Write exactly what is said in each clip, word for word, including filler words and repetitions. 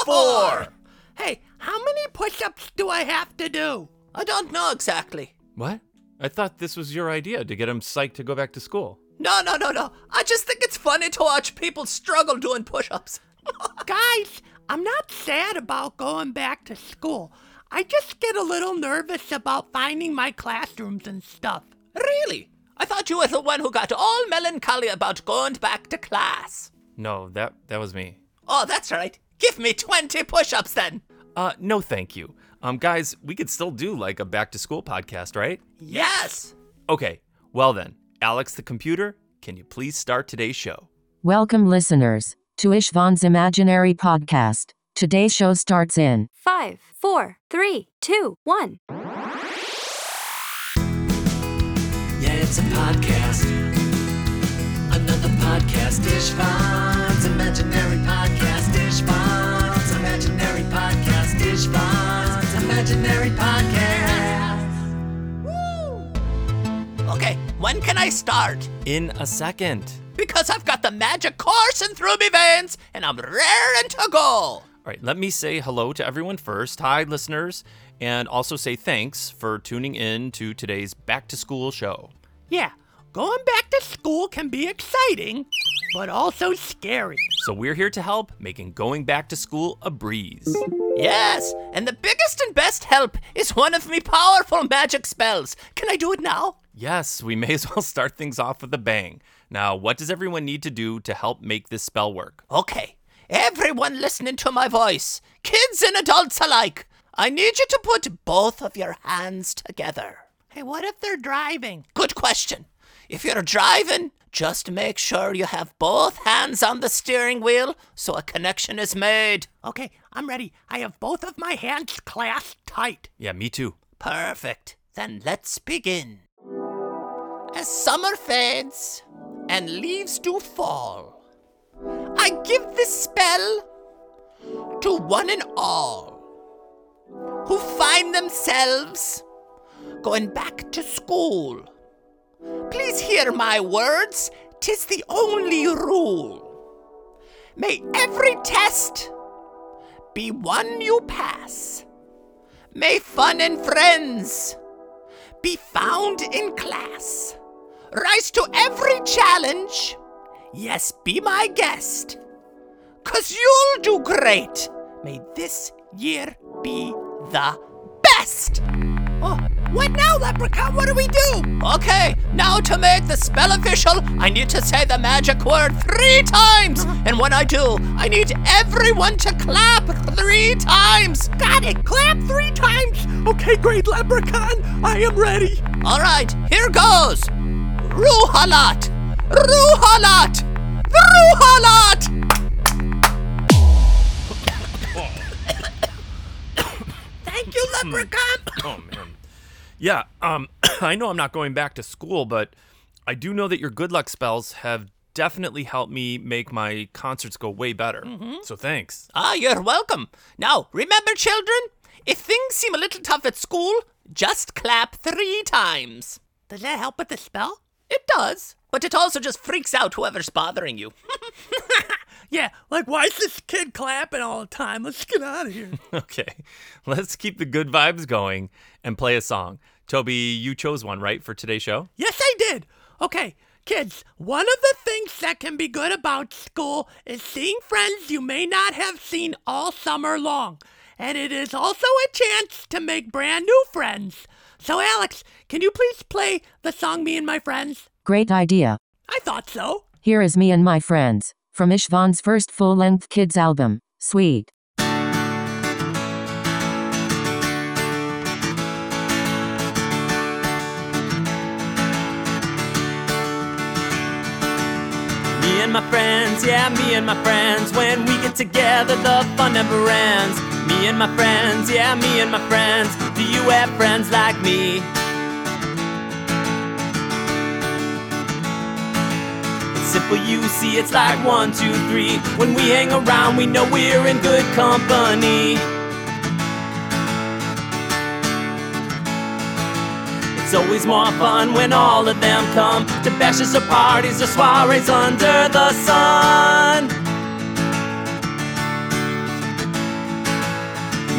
four. Hey, how many push-ups do I have to do? I don't know exactly. What? I thought this was your idea to get him psyched to go back to school. No, no, no, no. I just think it's funny to watch people struggle doing push-ups. Guys, I'm not sad about going back to school. I just get a little nervous about finding my classrooms and stuff. Really? I thought you were the one who got all melancholy about going back to class. No, that that was me. Oh, that's right. Give me twenty push-ups then. Uh, no thank you. Um, guys, we could still do like a back to school podcast, right? Yes. Okay, well then, Alex the computer, can you please start today's show? Welcome listeners to Ishvan's Imaginary Podcast. Today's show starts in Five, four, three, two, one. Yeah, it's a podcast. Another podcast, Ishvan's Imaginary Podcast, Ishvan's Imaginary Podcast, Ishvan's Imaginary Podcast. Woo! Okay, when can I start? In a second. Because I've got the magic coursing through me veins, and I'm raring to go. All right, let me say hello to everyone first. Hi, listeners, and also say thanks for tuning in to today's back to school show. Yeah, going back to school can be exciting, but also scary. So we're here to help, making going back to school a breeze. Yes, and the biggest and best help is one of me powerful magic spells. Can I do it now? Yes, we may as well start things off with a bang. Now, what does everyone need to do to help make this spell work? Okay, everyone listening to my voice, kids and adults alike, I need you to put both of your hands together. Hey, what if they're driving? Good question. If you're driving, just make sure you have both hands on the steering wheel so a connection is made. Okay, I'm ready. I have both of my hands clasped tight. Yeah, me too. Perfect. Then let's begin. As summer fades and leaves do fall, I give this spell to one and all who find themselves going back to school. Please hear my words, 'tis the only rule. May every test be one you pass. May fun and friends be found in class. Rise to every challenge. Yes, be my guest. 'Cause you'll do great. May this year be the best. Oh, what now, Leprechaun? What do we do? Okay, now to make the spell official, I need to say the magic word three times. And when I do, I need everyone to clap three times. Got it. Clap three times. Okay, great, Leprechaun. I am ready. All right, here goes. Ruhalat! Ruhalat! Ruhalat! Thank you, Leprechaun. Oh, man. Yeah, um, I know I'm not going back to school, but I do know that your good luck spells have definitely helped me make my concerts go way better. Mm-hmm. So thanks. Ah, you're welcome. Now, remember, children, if things seem a little tough at school, just clap three times. Does that help with the spell? It does, but it also just freaks out whoever's bothering you. Yeah, like, why is this kid clapping all the time? Let's get out of here. Okay, let's keep the good vibes going and play a song. Toby, you chose one, right, for today's show? Yes, I did. Okay, kids, one of the things that can be good about school is seeing friends you may not have seen all summer long. And it is also a chance to make brand new friends. So, Alex, can you please play the song Me and My Friends? Great idea. I thought so. Here is Me and My Friends, from Ishvan's first full-length kids album, Sweet. Me and my friends, yeah, me and my friends. When we get together, the fun never ends. Me and my friends, yeah, me and my friends. Do you have friends like me? It's simple, you see, it's like one, two, three. When we hang around, we know we're in good company. It's always more fun when all of them come to bashes or parties or soirees under the sun.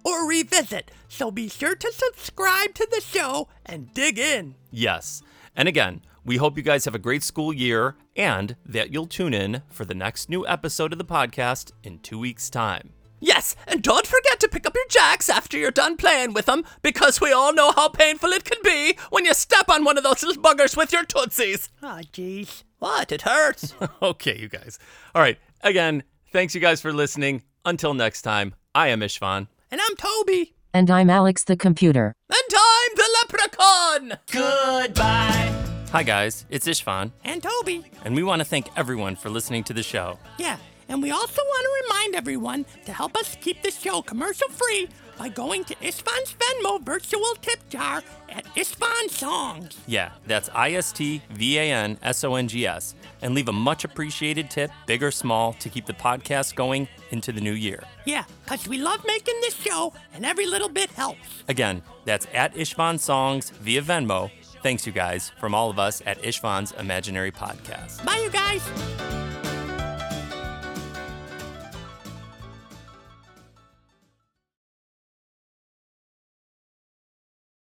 or revisit, so be sure to subscribe to the show and dig in. Yes. And again, we hope you guys have a great school year and that you'll tune in for the next new episode of the podcast in two weeks' time. Yes, and don't forget to pick up your jacks after you're done playing with them, because we all know how painful it can be when you step on one of those little buggers with your tootsies. Aw, oh, jeez. What? It hurts. Okay, you guys. All right. Again, thanks you guys for listening. Until next time, I am Ishvan. And I'm Toby. And I'm Alex the computer. And I'm the leprechaun. Goodbye. Hi, guys. It's Ishvan. And Toby. And we want to thank everyone for listening to the show. Yeah, and we also want to remind everyone to help us keep the show commercial-free by going to Ishvan's Venmo virtual tip jar at Ishvan Songs. Yeah, that's I S T V A N S O N G S. And leave a much appreciated tip, big or small, to keep the podcast going into the new year. Yeah, because we love making this show, and every little bit helps. Again, that's at Ishvan Songs via Venmo. Thanks, you guys, from all of us at Ishvan's Imaginary Podcast. Bye, you guys.